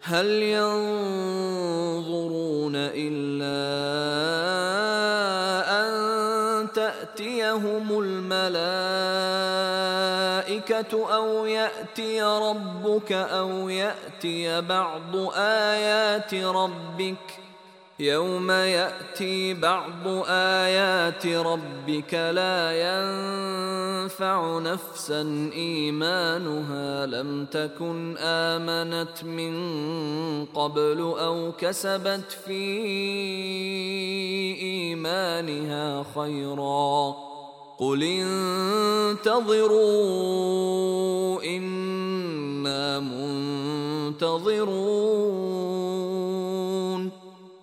هل ينظرون إلا أن تأتيهم الملائكة أو يأتي ربك أو يأتي بعض آيات ربك يوم يأتي بعض آيات ربك لا ينفع نفسا إيمانها لم تكن آمنت من قبل أو كسبت في إيمانها خيرا قل انتظروا إنا منتظرون